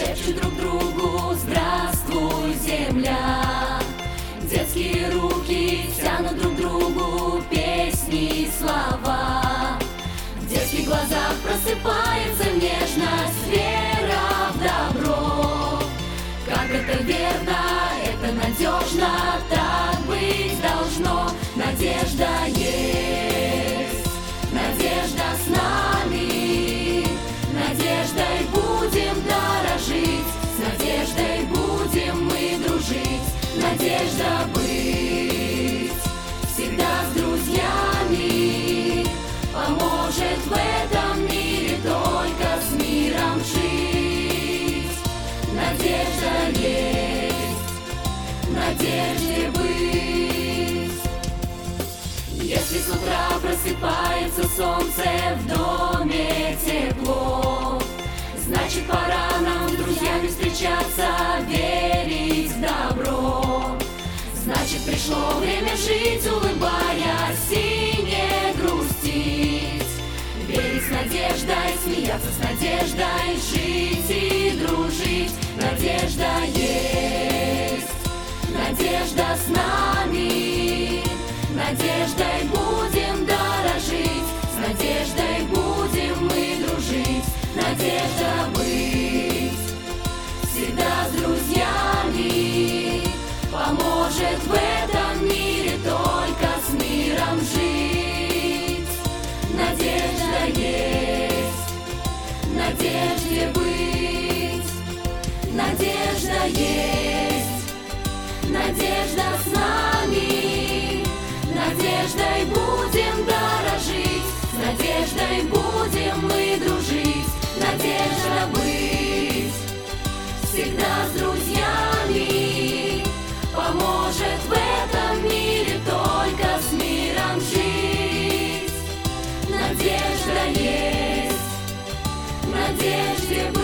шепчут друг другу: здравствуй, земля. Детские руки тянут друг другу песни и слова. В детских глазах просыпается нежность, вера в добро. Как это верно, это надежно, так быть должно. Надежда есть, надежда с нами. Надеждой будем дорожить, с надеждой будем мы дружить. Надежда быть всегда с друзьями поможет в этом мире только с миром жить. Надежда есть, надежде быть. Если с утра просыпается солнце, в доме тепло, значит, пора нам с друзьями встречаться, верить в добро. Значит, пришло время жить, улыбаясь и не грустить. Верить с надеждой, смеяться с надеждой, жить и дружить. Надежда есть, надежда с нами. Надеждой будем дорожить, с надеждой будем мы дружить. Надежда быть всегда с друзьями поможет в этом мире только с миром жить. Надежда есть, надежде быть. Надежда есть, надежда с нами. Надеждой будем дорожить, с надеждой будем мы дружить. Надежда быть всегда с друзьями поможет в этом мире только с миром жить. Надежда есть, надежде быть.